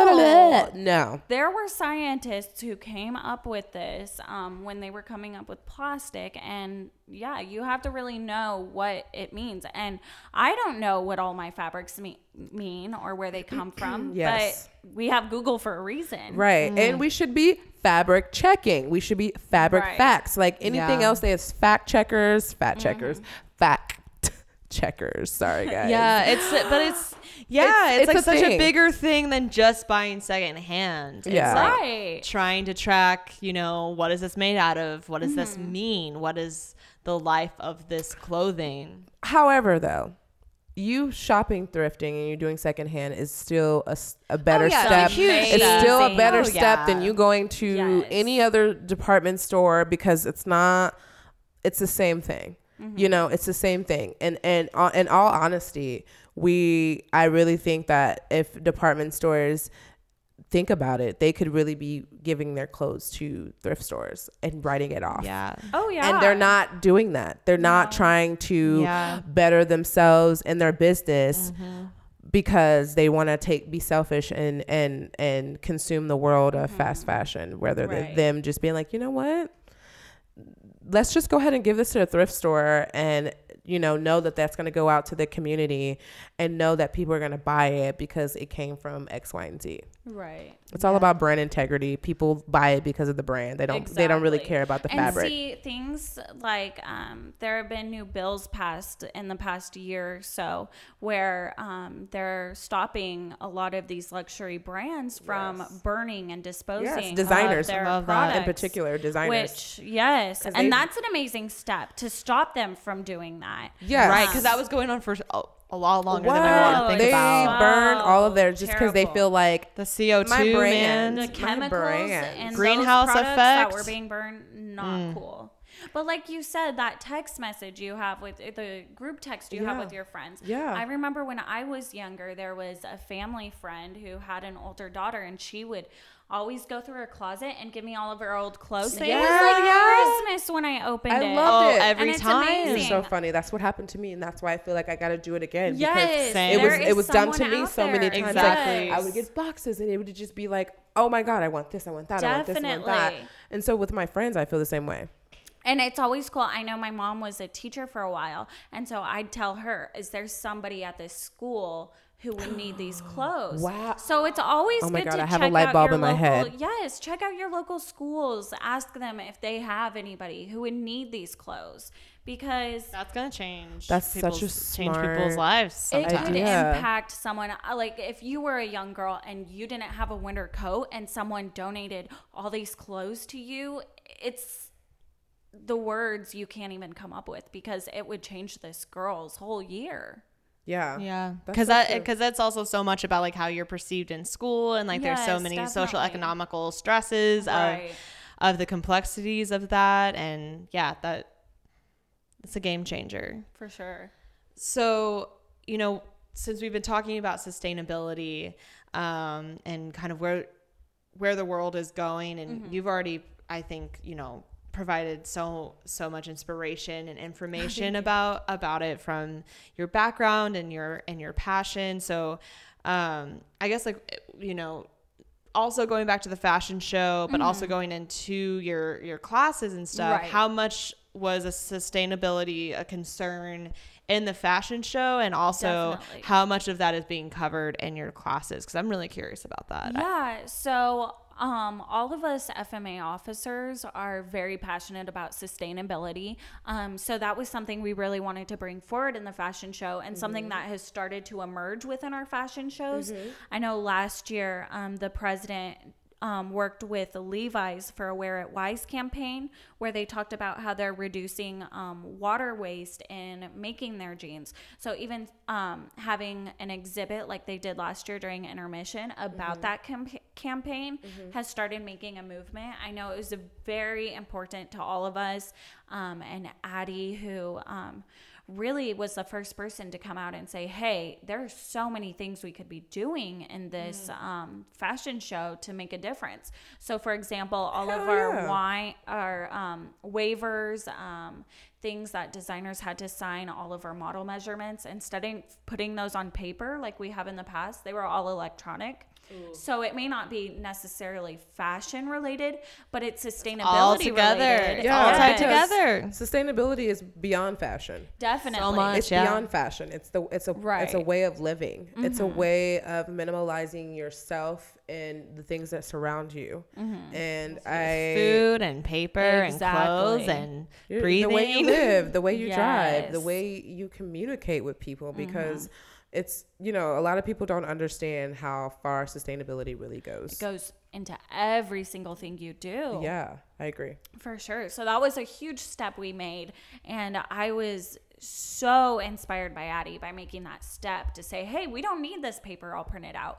no. There were scientists who came up with this when they were coming up with plastic, and yeah, you have to really know what it means. And I don't know what all my fabrics mean or where they come from, yes. but we have Google for a reason. Right. And we should be fabric checking. We should be fabric facts. Like anything else, there's fact checkers, fact checkers. Sorry, guys. Yeah, it's like such a bigger thing than just buying secondhand. Yeah. It's like trying to track, what is this made out of? What does this mean? What is the life of this clothing? However, though, you shopping thrifting and you're doing secondhand is still a better step. It's still a better step than you going to any other department store, because it's the same thing. It's the same thing. And in all honesty, I really think that if department stores think about it, they could really be giving their clothes to thrift stores and writing it off. Yeah. Oh yeah. And they're not doing that. They're not trying to better themselves and their business because they want to be selfish and consume the world of fast fashion, rather than them just being like, you know what? Let's just go ahead and give this to a thrift store and, know that that's going to go out to the community and know that people are going to buy it because it came from X, Y, and Z. Right. It's all about brand integrity. People buy it because of the brand. They don't really care about the fabric. And see, things like there have been new bills passed in the past year or so where they're stopping a lot of these luxury brands from burning and disposing designers of their love products, that in particular, designers. And that's an amazing step to stop them from doing that. Yeah, right, because that was going on for a lot longer than we want to think about. They burn all of theirs just because they feel like the CO2, brand, the chemicals and greenhouse those products effect that were being burned, not cool. But like you said, that text message you have with the group text you have with your friends. Yeah. I remember when I was younger, there was a family friend who had an older daughter, and she would always go through her closet and give me all of her old clothes. So it was like Christmas when I opened it. I loved it. Every time. It's so funny. That's what happened to me, and that's why I feel like I got to do it again. Yes. Because it was done to me so many times. Exactly. Like, I would get boxes, and it would just be like, oh my God, I want this, I want that, I want this, I want that. And so with my friends, I feel the same way. And it's always cool. I know my mom was a teacher for a while, and so I'd tell her, is there somebody at this school who would need these clothes? Wow. So it's always good to I have check a light bulb out in my head. Yes, check out your local schools. Ask them if they have anybody who would need these clothes, because that's gonna change. That's such a change people's lives. Sometimes. It could impact someone. Like if you were a young girl and you didn't have a winter coat, and someone donated all these clothes to you, it's the words you can't even come up with, because it would change this girl's whole year. Yeah. Because that's also so much about like how you're perceived in school, and like there's so many social economical stresses of the complexities of that, and that it's a game changer for sure. So since we've been talking about sustainability and kind of where the world is going, and you've already, I think, provided so much inspiration and information about it from your background and your passion. So I guess also going back to the fashion show, but also going into your classes and stuff, how much was sustainability a concern in the fashion show, and also how much of that is being covered in your classes? Because I'm really curious about that. So all of us FMA officers are very passionate about sustainability. So that was something we really wanted to bring forward in the fashion show, and something that has started to emerge within our fashion shows. I know last year, the president worked with Levi's for a Wear It Wise campaign, where they talked about how they're reducing water waste in making their jeans. So even having an exhibit like they did last year during intermission about that campaign has started making a movement. I know it was very important to all of us. And Addie, who really was the first person to come out and say, hey, there are so many things we could be doing in this fashion show to make a difference. So for example, all of our waivers, things that designers had to sign, all of our model measurements, instead of putting those on paper like we have in the past, they were all electronic. Ooh. So it may not be necessarily fashion related, but it's sustainability related. Yeah, all tied together. Sustainability is beyond fashion. Definitely, so much, it's beyond fashion. It's a way of living. Mm-hmm. It's a way of minimalizing yourself and the things that surround you. Mm-hmm. And food and paper and clothes and breathing, the way you live, the way you drive, the way you communicate with people, because. Mm-hmm. It's, a lot of people don't understand how far sustainability really goes. It goes into every single thing you do. Yeah, I agree. For sure. So that was a huge step we made. And I was so inspired by Addie by making that step to say, hey, we don't need this paper all printed out.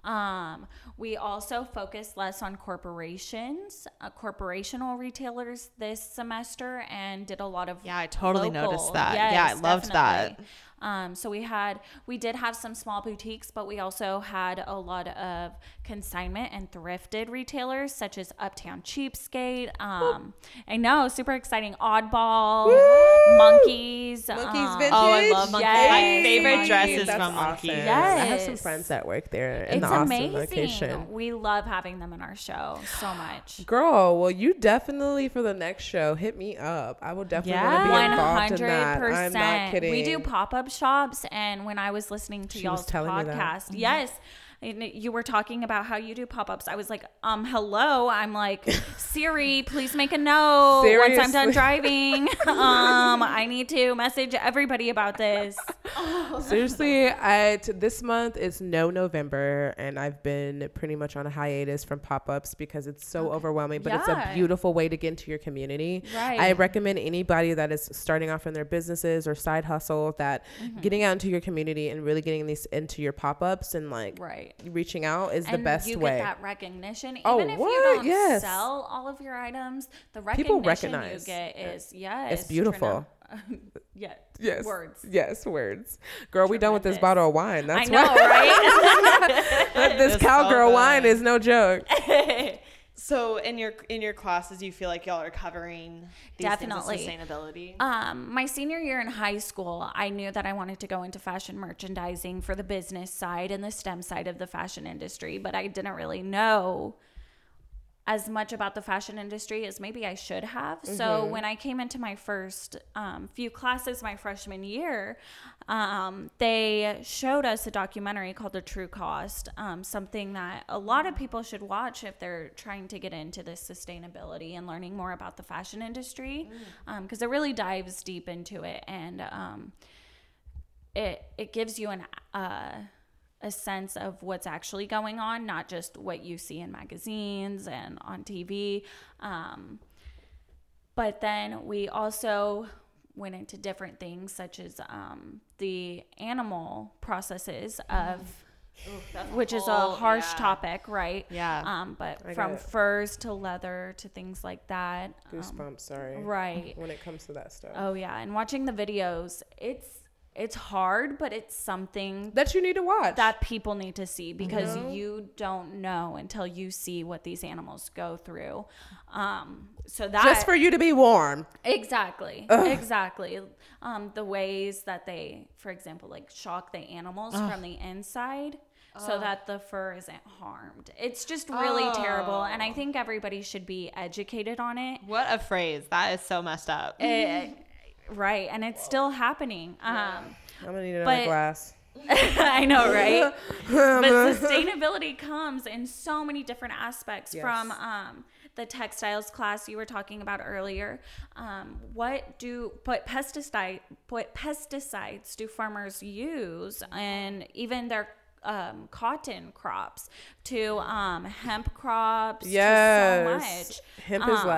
We also focused less on corporations, corporational retailers this semester, and did a lot of I totally noticed that. Yes, I loved that. So we did have some small boutiques, but we also had a lot of consignment and thrifted retailers such as Uptown Cheapskate. I know, super exciting. Oddball, Monkeys. Vintage. Oh, I love Monkeys. Yes. My favorite dress is from Monkeys. Yes. I have some friends that work there in the Austin Austin location. We love having them in our show so much. Girl, well, you definitely for the next show hit me up. I will definitely want to be involved in that. 100%. I'm not kidding. We do pop-up shops, and when I was listening to y'all's podcast, yes, you were talking about how you do pop-ups. I was like, hello. I'm like, Siri, please make a note. Seriously? Once I'm done driving. I need to message everybody about this. Seriously, this month is November, and I've been pretty much on a hiatus from pop-ups because it's so overwhelming, but it's a beautiful way to get into your community. Right. I recommend anybody that is starting off in their businesses or side hustle that getting out into your community and really getting these into your pop-ups and reaching out is the best way. You get that recognition. Even if you don't sell all of your items, the recognition you get is, it's beautiful. Yes. Words. Yes, words. Girl, we done with this bottle of wine. That's I know, right? This cowgirl wine is no joke. So in your classes, do you feel like y'all are covering these Definitely things of sustainability? My senior year in high school, I knew that I wanted to go into fashion merchandising for the business side and the STEM side of the fashion industry, but I didn't really know as much about the fashion industry as maybe I should have. Mm-hmm. So when I came into my first few classes my freshman year, they showed us a documentary called The True Cost, something that a lot of people should watch if they're trying to get into this sustainability and learning more about the fashion industry, because it really dives deep into it, and it gives you a sense of what's actually going on, not just what you see in magazines and on TV. But then we also went into different things such as the animal processes of, which is a harsh topic, right? Yeah. But from furs to leather to things like that. Goosebumps, sorry. Right. When it comes to that stuff. Oh, yeah. And watching the videos, it's hard, but it's something that you need to watch, that people need to see, because you don't know until you see what these animals go through. So that just for you to be warm. Exactly. Exactly. The ways that they, for example, shock the animals from the inside so that the fur isn't harmed. It's just really terrible. And I think everybody should be educated on it. What a phrase. That is so messed up. Right, and it's still happening. I'm gonna need another glass. I know, right? But sustainability comes in so many different aspects, from the textiles class you were talking about earlier. What pesticides do farmers use, and even their cotton crops to hemp crops? Yes, to so much. Hemp is life.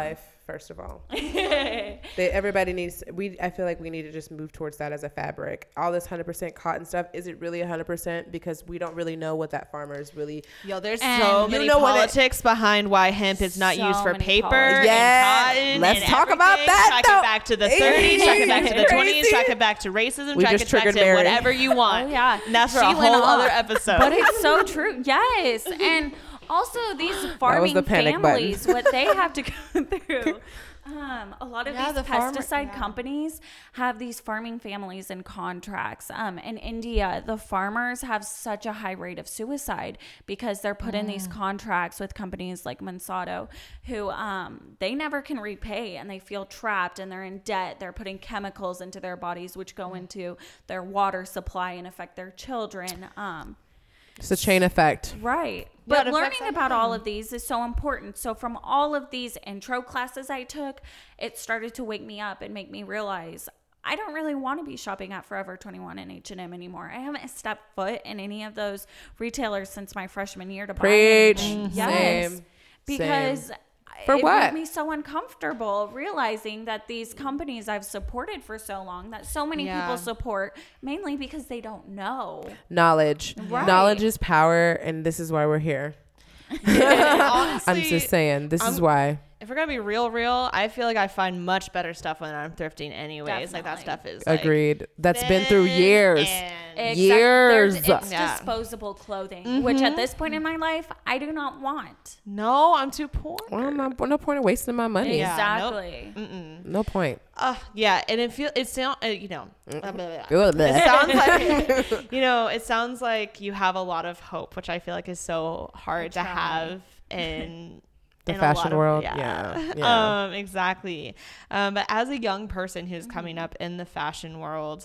first of all. Everybody needs, I feel like we need to just move towards that as a fabric. All this 100% cotton stuff, is it really 100%? Because we don't really know what that farmer is really. There's so many politics behind why hemp is not used for paper. Yeah. And cotton. Let's talk about that. Track it back to the 30s, track it back to the 20s, track it back to racism, track it back to whatever you want. Oh, yeah. And that's for a whole other episode. But it's so true. Yes. And also these farming families, what they have to go through. A lot of these pesticide companies have these farming families and contracts. In India, the farmers have such a high rate of suicide because they're put in these contracts with companies like Monsanto who they never can repay, and they feel trapped and they're in debt. They're putting chemicals into their bodies which go into their water supply and affect their children. It's a chain effect. Right. But learning about all of these is so important. So from all of these intro classes I took, it started to wake me up and make me realize I don't really want to be shopping at Forever 21 and H&M anymore. I haven't stepped foot in any of those retailers since my freshman year to buy anything. Yes. Same. Because For it what? made me so uncomfortable realizing that these companies I've supported for so long, that so many people support, mainly because they don't know. Knowledge. Right. Knowledge is power, and this is why we're here. Honestly, I'm just saying, this is why. If we're gonna be real, I feel like I find much better stuff when I'm thrifting anyways. Definitely. Like that stuff is Agreed. That's been through years. Years. It's Yeah. disposable clothing, which at this point in my life, I do not want. No, I'm too poor. Well, no point in wasting my money. Yeah. Exactly. No point. Yeah, and it sounds, it It sounds like, it sounds like you have a lot of hope, which I feel like is so hard to have in the fashion world. Yeah. Exactly. But as a young person who's coming up in the fashion world,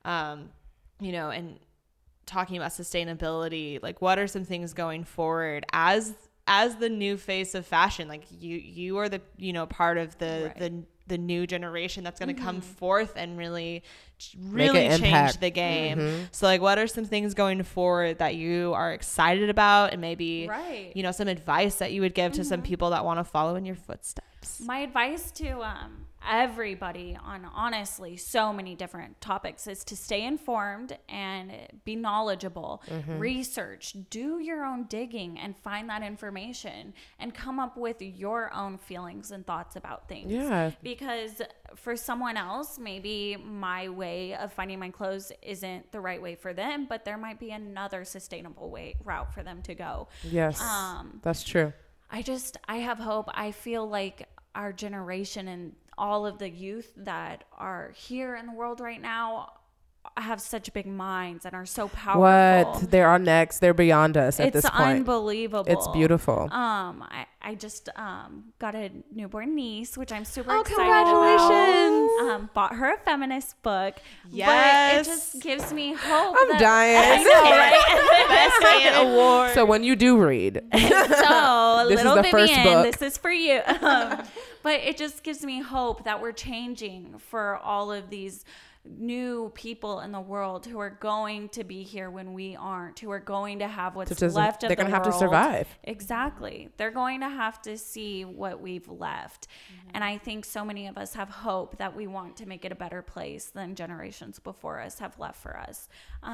and talking about sustainability, like what are some things going forward as the new face of fashion? Like you are the part of the new generation that's going to come forth and really change the game. So like what are some things going forward that you are excited about, and maybe some advice that you would give to some people that want to follow in your footsteps? My advice to everybody on honestly so many different topics is to stay informed and be knowledgeable. Research, do your own digging and find that information and come up with your own feelings and thoughts about things. Because for someone else, maybe my way of finding my clothes isn't the right way for them, but there might be another sustainable route for them to go. Yes, that's true. I have hope. I feel like our generation and all of the youth that are here in the world right now have such big minds and are so powerful. What? They're our next. They're beyond us at this point. It's unbelievable. It's beautiful. I just got a newborn niece, which I'm super excited congratulations. about. Bought her a feminist book. Yes. But it just gives me hope. I'm dying. I know, right? Best aunt award. So when you do read, so this little is the first Vivian, book. this is for you. But it just gives me hope that we're changing for all of these new people in the world who are going to be here when we aren't, who are going to have what's left of the world. They're going to have to survive. Exactly. They're going to have to see what we've left. And I think so many of us have hope that we want to make it a better place than generations before us have left for us.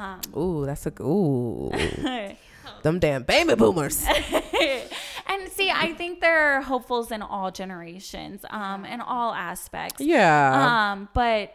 Them damn baby boomers. And see, I think there are hopefuls in all generations, in all aspects. Yeah. But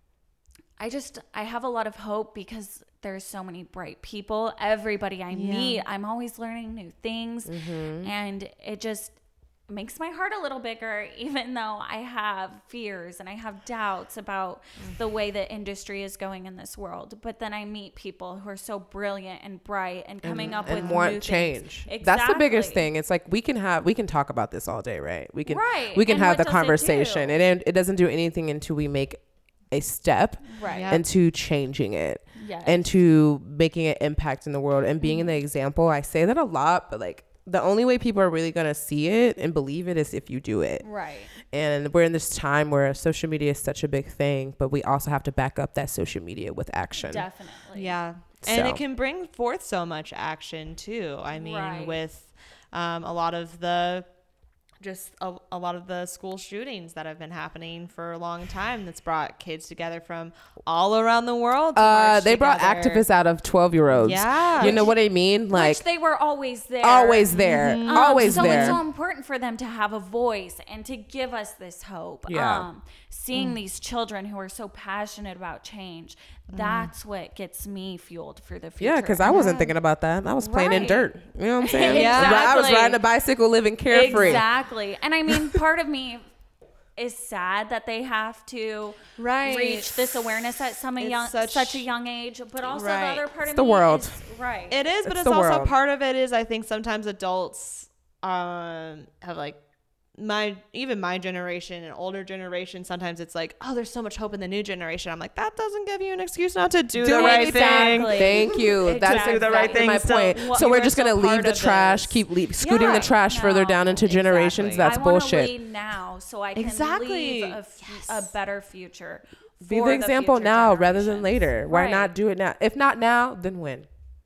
I have a lot of hope because there's so many bright people. Everybody I meet, I'm always learning new things. And it just makes my heart a little bigger, even though I have fears and I have doubts about the way the industry is going in this world. But then I meet people who are so brilliant and bright and coming up with want new change. Things. That's the biggest thing. It's like we can talk about this all day, right? We can And have the what does conversation. it do? It doesn't do anything until we make a step into changing it and to making an impact in the world and being the example. I say that a lot, but like the only way people are really going to see it and believe it is if you do it. Right. And we're in this time where social media is such a big thing, but we also have to back up that social media with action. Definitely. Yeah. And it can bring forth so much action too. I mean, with a lot of the just a lot of the school shootings that have been happening for a long time that's brought kids together from all around the world. They brought activists out of 12-year-olds. Yeah. You know what I mean? Like, which they were always there. Always there. Always so there. it's so important for them to have a voice and to give us this hope. Yeah. Seeing these children who are so passionate about change, that's what gets me fueled for the future. Yeah, because I wasn't thinking about that. I was playing in dirt. You know what I'm saying? Exactly. I was riding a bicycle, living carefree. Exactly. And I mean, part of me is sad that they have to reach this awareness at such a young age, but also the other part of the me world. is right. It is, but it's the also world. part of it is I think sometimes adults have like my generation and older generation, sometimes it's like, oh, there's so much hope in the new generation. I'm like, that doesn't give you an excuse not to do the right thing. Thank you. That's do the right thing. my point. So we're just gonna leave the trash, keep scooting the trash further down into generations. That's bullshit. I want to lead now so I can Exactly. leave a better future. Be the example now rather than later. Why not do it now? If not now, then when?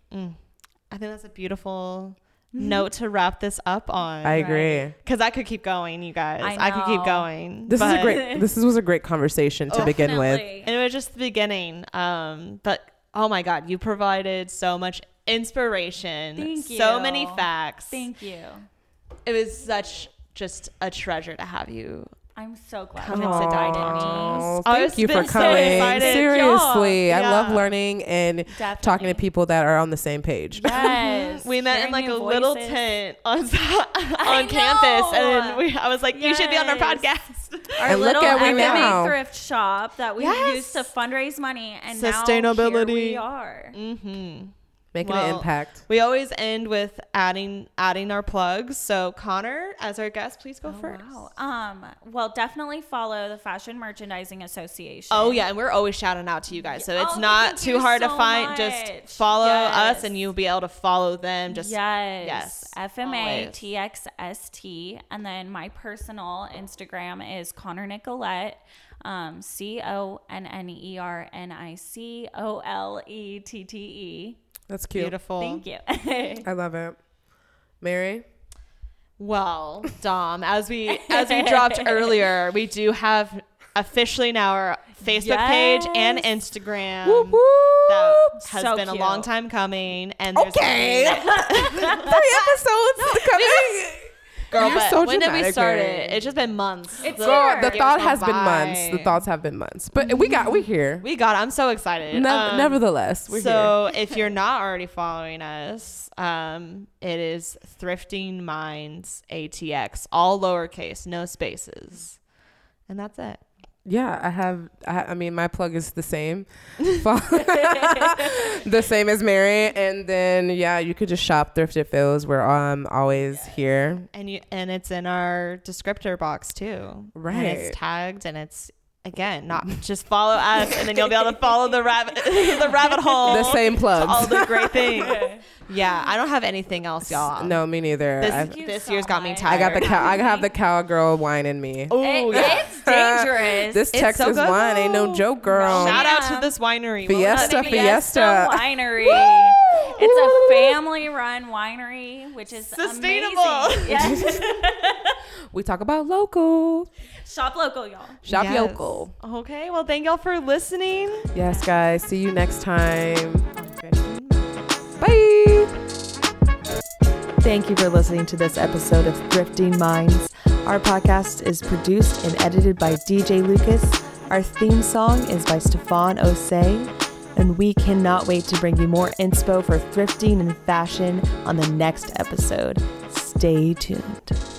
I think that's a beautiful note to wrap this up on. I agree. Because I could keep going, you guys. I could keep know. going. This was a great conversation to begin with. And it was just the beginning. But oh my God, you provided so much inspiration. Thank you. So many facts. Thank you. It was just a treasure to have you. I'm so glad Come you and sit down with me. Oh, I thank was you for been so coming. excited. Seriously, I Yeah. love learning and talking to people that are on the same page. Yes. We met in like a Hearing new little voices. tent on campus, and I was like, "You should be on our Yes. podcast." Our And look little at we MMA now. thrift shop that we used to fundraise money, and now Sustainability. here we are. Making an impact. We always end with adding our plugs. So Connor, as our guest, please go first. Wow. Well, definitely follow the Fashion Merchandising Association. Oh yeah, and we're always shouting out to you guys, so it's Oh, not thank too you hard to so find. much. Just follow us, and you'll be able to follow them. Just yes, always. FMATXST, and then my personal Instagram is Connor Nicolette, ConnerNicolette. That's cute. Beautiful. Thank you. I love it. Mary? Well, Dom, as we dropped earlier, we do have officially now our Facebook page and Instagram. Whoop, whoop. That has So been cute. a long time coming, and there's 3 episodes coming. girl, You're but so when did we dramatic, start Mary. it? It's just been months. It's Girl, the Years thought gone has been by. months. The thoughts have been months. But we're here. We got it. I'm so excited. Nevertheless, we're here. So if you're not already following us, it is Thrifting Minds ATX, all lowercase, no spaces, and that's it. Yeah, I mean, my plug is the same. The same as Mary. And then, yeah, you could just shop Thrifted Feels. We're always here. And it's in our descriptor box too. Right. And it's tagged, and it's, again, not just follow us, and then you'll be able to follow the rabbit hole. The same plugs. All the great things. Yeah, I don't have anything else, y'all. No, me neither. This year's got me much. tired. I have the cowgirl wine in me. Oh, yeah. It's dangerous. This Texas so good, wine ain't no though. joke, girl. Shout out to this winery. Fiesta. Winery. It's a family-run winery, which is Sustainable. amazing. Yes. We talk about local. Shop local, y'all. Shop Yes. local. Okay, well, thank y'all for listening. Yes, guys. See you next time. Bye. Thank you for listening to this episode of Thrifting Minds. Our podcast is produced and edited by DJ Lucas. Our theme song is by Stefan Osei. And we cannot wait to bring you more inspo for thrifting and fashion on the next episode. Stay tuned.